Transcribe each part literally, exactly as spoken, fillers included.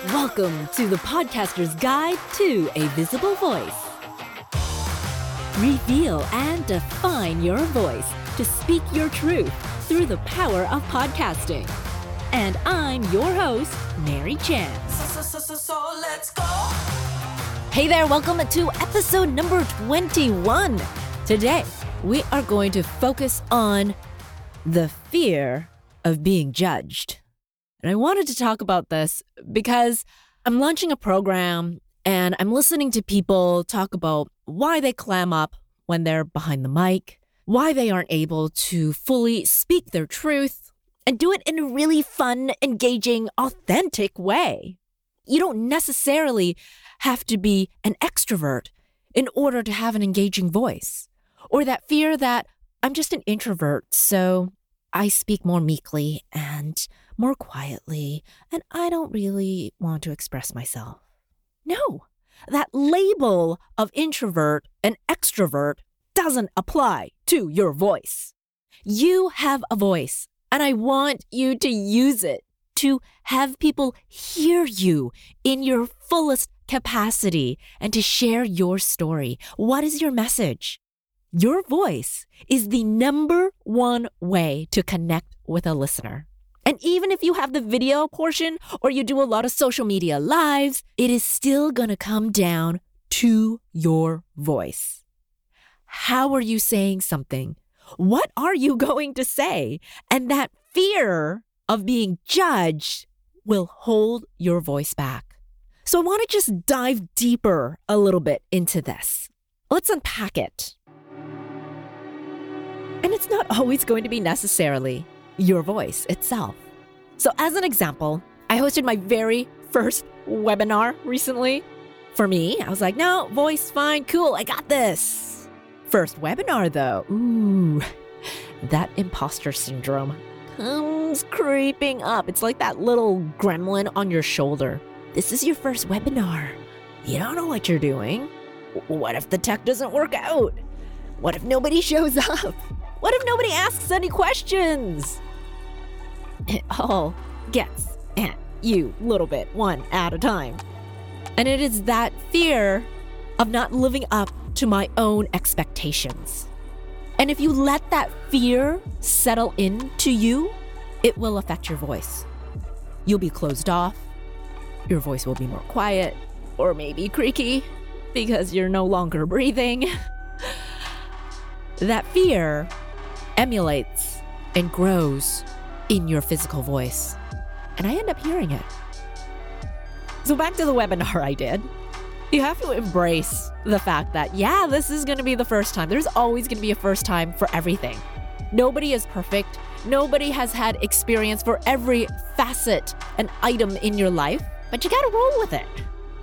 Welcome to the Podcaster's Guide to a Visible Voice. Reveal and define your voice to speak your truth through the power of podcasting. And I'm your host, Mary Chan. So, so, so, so let's go. Hey there, welcome to episode number twenty-one. Today, we are going to focus on the fear of being judged. And I wanted to talk about this because I'm launching a program and I'm listening to people talk about why they clam up when they're behind the mic, why they aren't able to fully speak their truth and do it in a really fun, engaging, authentic way. You don't necessarily have to be an extrovert in order to have an engaging voice, or that fear that I'm just an introvert, so I speak more meekly and more quietly, and I don't really want to express myself. No, that label of introvert and extrovert doesn't apply to your voice. You have a voice, and I want you to use it to have people hear you in your fullest capacity and to share your story. What is your message? Your voice is the number one way to connect with a listener. And even if you have the video portion or you do a lot of social media lives, it is still going to come down to your voice. How are you saying something? What are you going to say? And that fear of being judged will hold your voice back. So I want to just dive deeper a little bit into this. Let's unpack it. And it's not always going to be necessarily your voice itself. So as an example, I hosted my very first webinar recently. For me, I was like, no, voice, fine, cool, I got this. First webinar though, ooh, that imposter syndrome comes creeping up. It's like that little gremlin on your shoulder. This is your first webinar. You don't know what you're doing. What if the tech doesn't work out? What if nobody shows up? What if nobody asks any questions? It all gets at you a little bit, one at a time. And it is that fear of not living up to my own expectations. And if you let that fear settle into you, it will affect your voice. You'll be closed off. Your voice will be more quiet or maybe creaky because you're no longer breathing. That fear emulates and grows in your physical voice. And I end up hearing it. So back to the webinar I did. You have to embrace the fact that, yeah, this is going to be the first time. There's always going to be a first time for everything. Nobody is perfect. Nobody has had experience for every facet and item in your life, but you got to roll with it.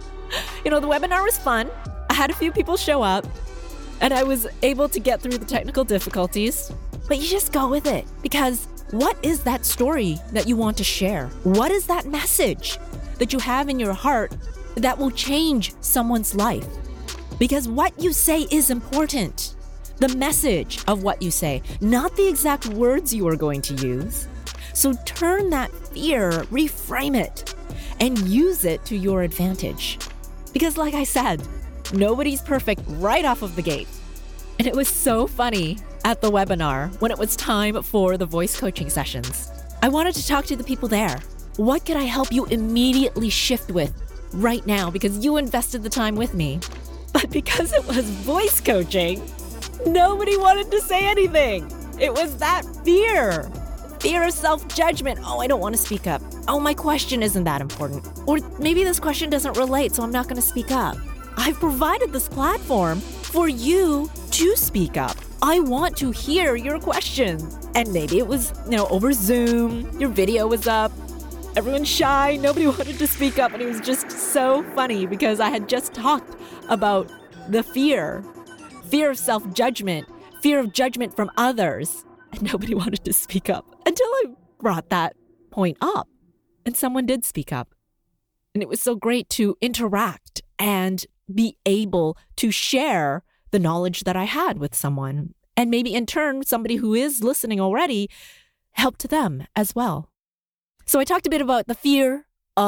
You know, the webinar was fun. I had a few people show up and I was able to get through the technical difficulties, but you just go with it because what is that story that you want to share? What is that message that you have in your heart that will change someone's life? Because what you say is important. The message of what you say, not the exact words you are going to use. So turn that fear, reframe it, and use it to your advantage. Because like I said, nobody's perfect right off of the gate. And it was so funny at the webinar when it was time for the voice coaching sessions. I wanted to talk to the people there. What could I help you immediately shift with right now because you invested the time with me? But because it was voice coaching, nobody wanted to say anything. It was that fear. Fear of self-judgment. Oh, I don't want to speak up. Oh, my question isn't that important. Or maybe this question doesn't relate, so I'm not going to speak up. I've provided this platform for you to speak up. I want to hear your question. And maybe it was, you know, over Zoom, your video was up, everyone's shy, nobody wanted to speak up. And it was just so funny because I had just talked about the fear, fear of self-judgment, fear of judgment from others. And nobody wanted to speak up until I brought that point up. And someone did speak up. And it was so great to interact and be able to share the knowledge that I had with someone. And maybe in turn, somebody who is listening already helped them as well. So I talked a bit about the fear of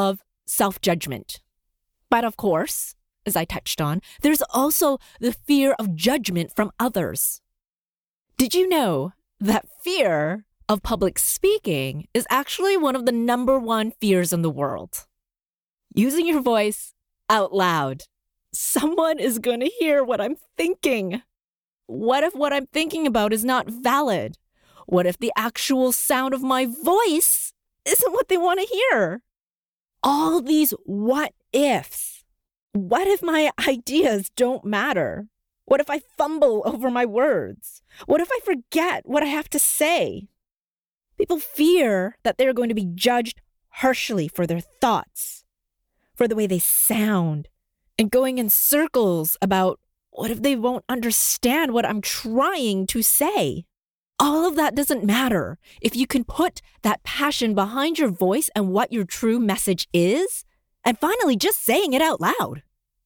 self-judgment. But of course, as I touched on, there's also the fear of judgment from others. Did you know that fear of public speaking is actually one of the number one fears in the world? Using your voice out loud. Someone is going to hear what I'm thinking. What if what I'm thinking about is not valid? What if the actual sound of my voice isn't what they want to hear? All these what ifs. What if my ideas don't matter? What if I fumble over my words? What if I forget what I have to say? People fear that they're going to be judged harshly for their thoughts, for the way they sound, and going in circles about what if they won't understand what I'm trying to say? All of that doesn't matter if you can put that passion behind your voice and what your true message is, and finally just saying it out loud.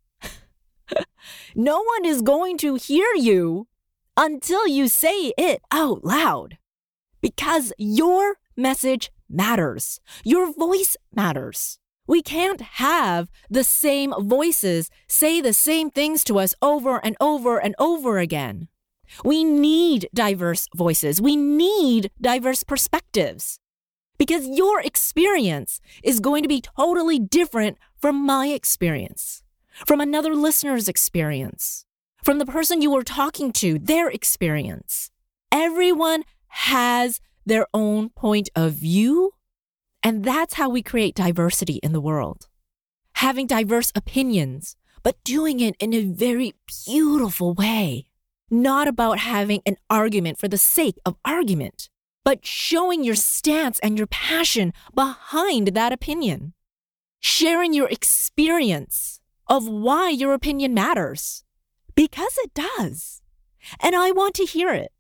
No one is going to hear you until you say it out loud, because your message matters. Your voice matters. We can't have the same voices say the same things to us over and over and over again. We need diverse voices. We need diverse perspectives, because your experience is going to be totally different from my experience, from another listener's experience, from the person you were talking to, their experience. Everyone has their own point of view, and that's how we create diversity in the world. Having diverse opinions, but doing it in a very beautiful way. Not about having an argument for the sake of argument, but showing your stance and your passion behind that opinion. Sharing your experience of why your opinion matters. Because it does. And I want to hear it.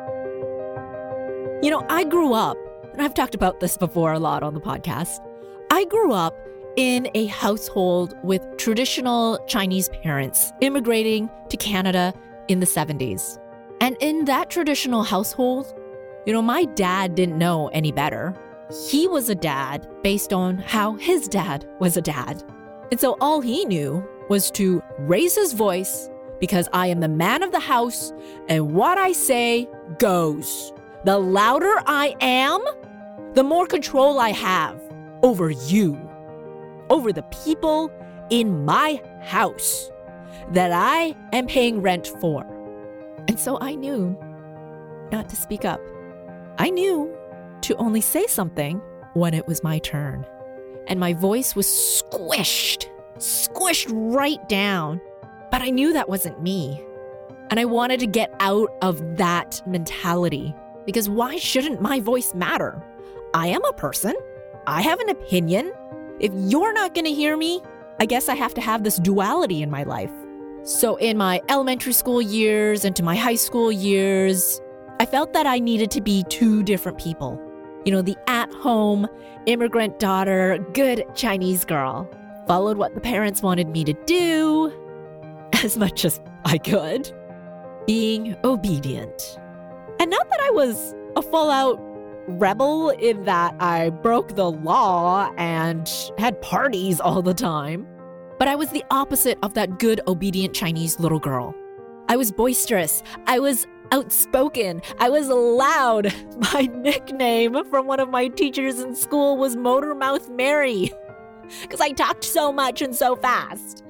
You know, I grew up, and I've talked about this before a lot on the podcast. I grew up in a household with traditional Chinese parents immigrating to Canada in the seventies. And in that traditional household, you know, my dad didn't know any better. He was a dad based on how his dad was a dad. And so all he knew was to raise his voice because I am the man of the house and what I say goes. The louder I am, the more control I have over you, over the people in my house that I am paying rent for. And so I knew not to speak up. I knew to only say something when it was my turn. And my voice was squished, squished right down. But I knew that wasn't me. And I wanted to get out of that mentality. Because why shouldn't my voice matter? I am a person. I have an opinion. If you're not going to hear me, I guess I have to have this duality in my life. So in my elementary school years, into my high school years, I felt that I needed to be two different people. You know, the at-home, immigrant daughter, good Chinese girl. Followed what the parents wanted me to do, as much as I could. Being obedient. And not that I was a full-out rebel in that I broke the law and had parties all the time. But I was the opposite of that good, obedient Chinese little girl. I was boisterous. I was outspoken. I was loud. My nickname from one of my teachers in school was Motor Mouth Mary, because I talked so much and so fast.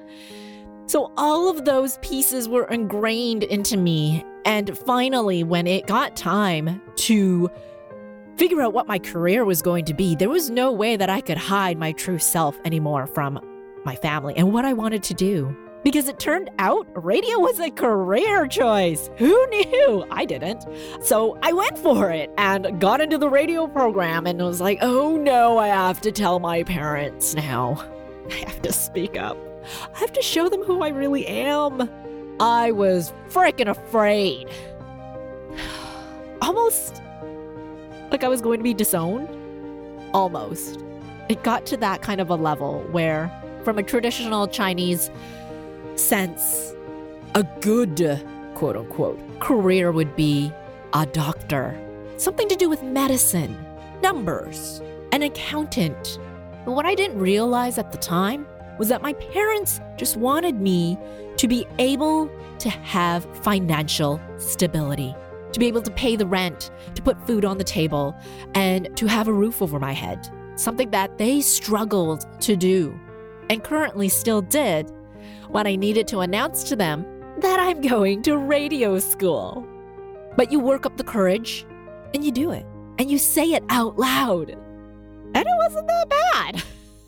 So all of those pieces were ingrained into me. And finally, when it got time to figure out what my career was going to be, there was no way that I could hide my true self anymore from my family and what I wanted to do. Because it turned out radio was a career choice. Who knew? I didn't. So I went for it and got into the radio program and was like, oh no, I have to tell my parents now. I have to speak up. I have to show them who I really am. I was freaking afraid. Almost like I was going to be disowned. Almost. It got to that kind of a level where, from a traditional Chinese sense, a good, quote unquote, career would be a doctor. Something to do with medicine, numbers, an accountant, But what I didn't realize at the time was that my parents just wanted me to be able to have financial stability, to be able to pay the rent, to put food on the table, and to have a roof over my head, something that they struggled to do and currently still did when I needed to announce to them that I'm going to radio school. But you work up the courage and you do it and you say it out loud. And it wasn't that bad.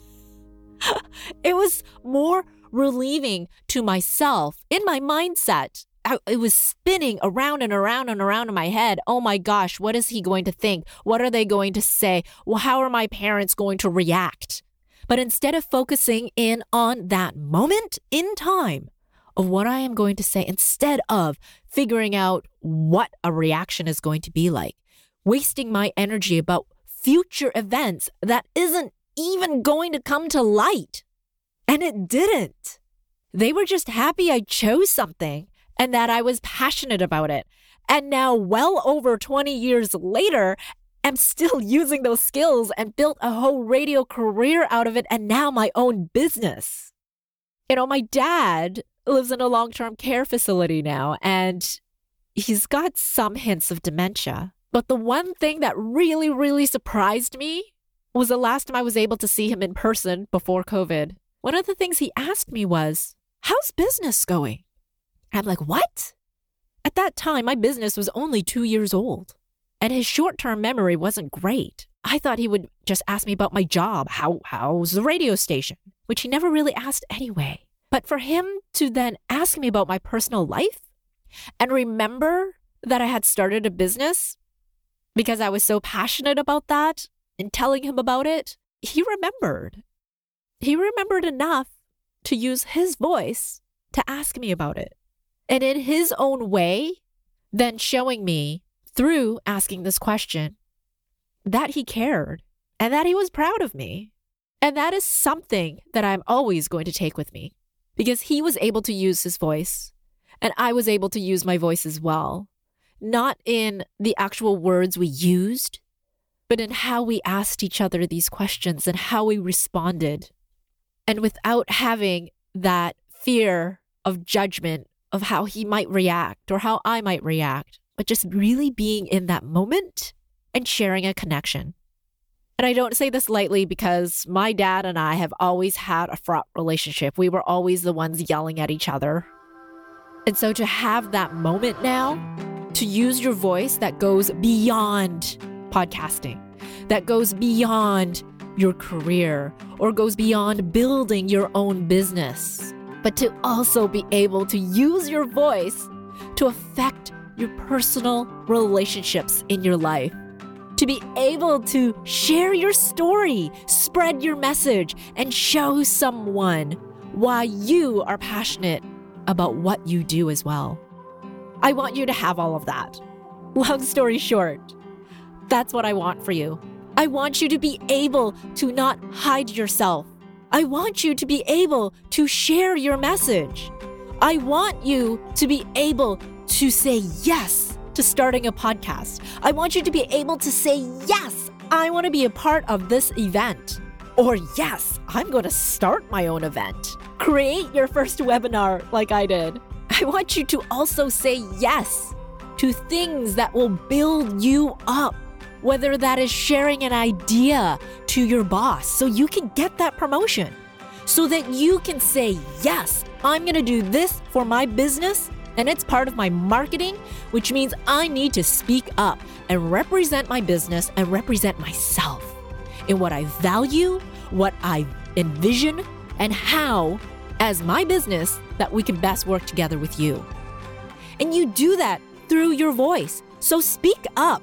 It was more relieving to myself in my mindset. I, it was spinning around and around and around in my head. Oh my gosh, what is he going to think? What are they going to say? Well, how are my parents going to react? But instead of focusing in on that moment in time of what I am going to say, instead of figuring out what a reaction is going to be like, wasting my energy about future events that isn't even going to come to light. And it didn't. They were just happy I chose something and that I was passionate about it. And now, well over twenty years later, I'm still using those skills and built a whole radio career out of it and now my own business. You know, my dad lives in a long-term care facility now and he's got some hints of dementia. But the one thing that really, really surprised me was the last time I was able to see him in person before COVID. One of the things he asked me was, how's business going? I'm like, what? At that time, my business was only two years old. And his short-term memory wasn't great. I thought he would just ask me about my job. How, how's the radio station? Which he never really asked anyway. But for him to then ask me about my personal life and remember that I had started a business because I was so passionate about that and telling him about it, he remembered. He remembered enough to use his voice to ask me about it. And in his own way, then showing me through asking this question that he cared and that he was proud of me. And that is something that I'm always going to take with me because he was able to use his voice and I was able to use my voice as well. Not in the actual words we used, but in how we asked each other these questions and how we responded. And without having that fear of judgment of how he might react or how I might react, but just really being in that moment and sharing a connection. And I don't say this lightly because my dad and I have always had a fraught relationship. We were always the ones yelling at each other. And so to have that moment now, to use your voice that goes beyond podcasting, that goes beyond your career, or goes beyond building your own business, but to also be able to use your voice to affect your personal relationships in your life, to be able to share your story, spread your message, and show someone why you are passionate about what you do as well. I want you to have all of that. Long story short, that's what I want for you. I want you to be able to not hide yourself. I want you to be able to share your message. I want you to be able to say yes to starting a podcast. I want you to be able to say, yes, I want to be a part of this event. Or yes, I'm going to start my own event. Create your first webinar like I did. I want you to also say yes to things that will build you up, whether that is sharing an idea to your boss so you can get that promotion, so that you can say, yes, I'm going to do this for my business and it's part of my marketing, which means I need to speak up and represent my business and represent myself in what I value, what I envision, and how, as my business, that we can best work together with you. And you do that through your voice. So speak up.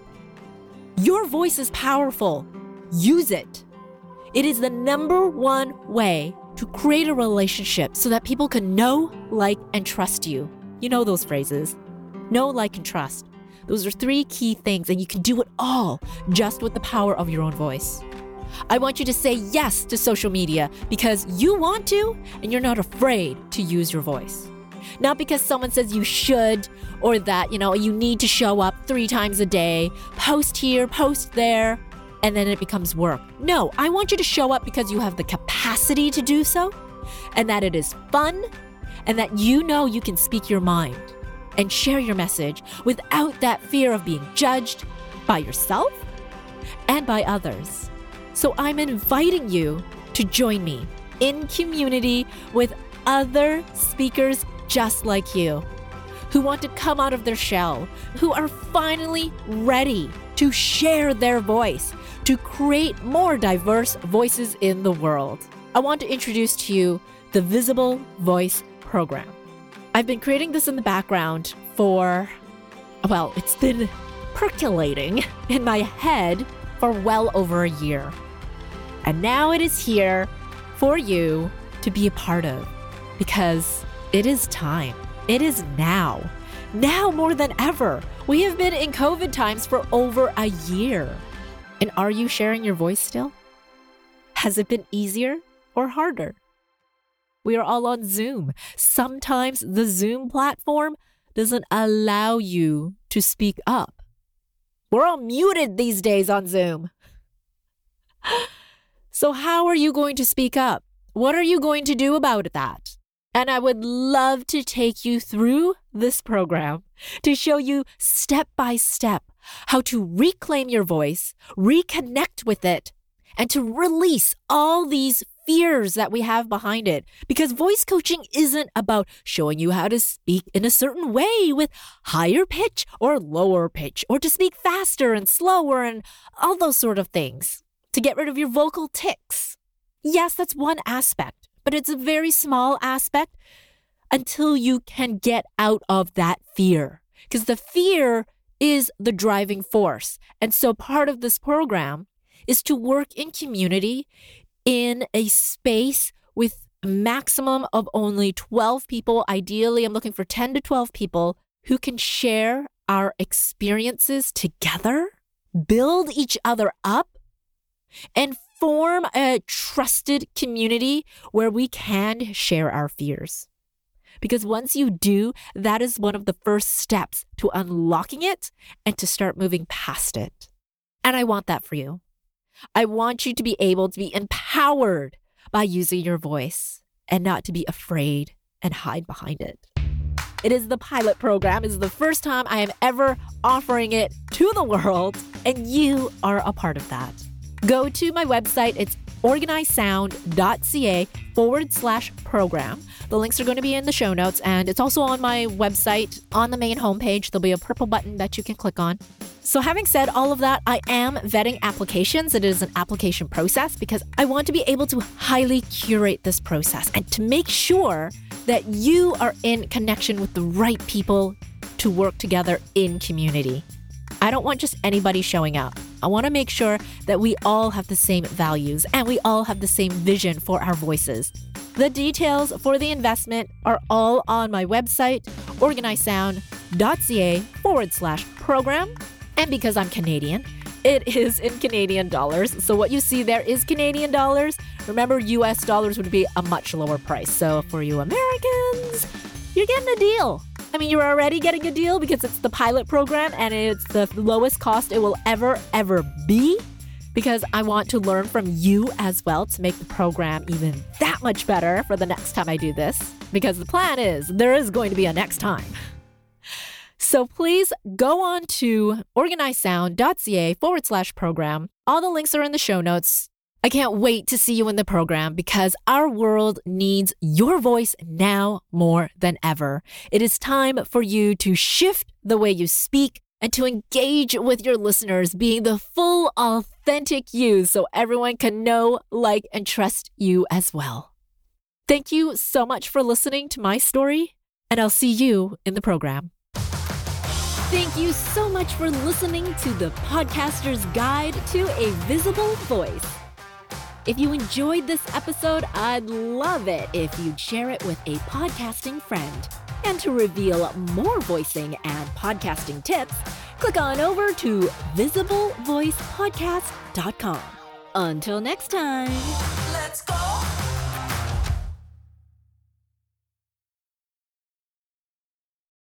Your voice is powerful. Use it. It is the number one way to create a relationship so that people can know, like, and trust you. You know those phrases. Know, like, and trust. Those are three key things, and you can do it all just with the power of your own voice. I want you to say yes to social media because you want to and you're not afraid to use your voice. Not because someone says you should or that, you know, you need to show up three times a day, post here, post there. and then it becomes work. No, I want you to show up because you have the capacity to do so, and that it is fun, and that you know you can speak your mind and share your message without that fear of being judged by yourself and by others. So I'm inviting you to join me in community with other speakers just like you, who want to come out of their shell, who are finally ready to share their voice, to create more diverse voices in the world. I want to introduce to you the Visible Voice program. I've been creating this in the background for, well, it's been percolating in my head for well over a year. And now it is here for you to be a part of, because it is time. It is now. Now more than ever. We have been in COVID times for over a year. And are you sharing your voice still? Has it been easier or harder? We are all on Zoom. Sometimes the Zoom platform doesn't allow you to speak up. We're all muted these days on Zoom. So how are you going to speak up? What are you going to do about that? And I would love to take you through this program to show you step by step how to reclaim your voice, reconnect with it, and to release all these fears that we have behind it. Because voice coaching isn't about showing you how to speak in a certain way with higher pitch or lower pitch, or to speak faster and slower and all those sort of things, to get rid of your vocal tics. Yes, that's one aspect, but it's a very small aspect until you can get out of that fear, because the fear is the driving force. And so part of this program is to work in community in a space with a maximum of only twelve people. Ideally, I'm looking for ten to twelve people who can share our experiences together, build each other up, and form a trusted community where we can share our fears. Because once you do, that is one of the first steps to unlocking it and to start moving past it. And I want that for you. I want you to be able to be empowered by using your voice and not to be afraid and hide behind it. It is the pilot program. It is the first time I am ever offering it to the world, and you are a part of that. Go to my website. It's organizesound.ca forward slash program. The links are going to be in the show notes, and it's also on my website on the main homepage. There'll be a purple button that you can click on. So having said all of that, I am vetting applications. It is an application process because I want to be able to highly curate this process and to make sure that you are in connection with the right people to work together in community. I don't want just anybody showing up. I want to make sure that we all have the same values and we all have the same vision for our voices. The details for the investment are all on my website, organizesound.ca forward slash program. And because I'm Canadian, it is in Canadian dollars. So what you see there is Canadian dollars. Remember, U S dollars would be a much lower price. So for you Americans, you're getting a deal. I mean, you're already getting a deal because it's the pilot program and it's the lowest cost it will ever, ever be, because I want to learn from you as well to make the program even that much better for the next time I do this, because the plan is there is going to be a next time. So please go on to organizesound.ca forward slash program. All the links are in the show notes. I can't wait to see you in the program because our world needs your voice now more than ever. It is time for you to shift the way you speak and to engage with your listeners, being the full, authentic you so everyone can know, like, and trust you as well. Thank you so much for listening to my story, and I'll see you in the program. Thank you so much for listening to the Podcaster's Guide to a Visible Voice. If you enjoyed this episode, I'd love it if you'd share it with a podcasting friend. And to reveal more voicing and podcasting tips, click on over to visible voice podcast dot com. Until next time.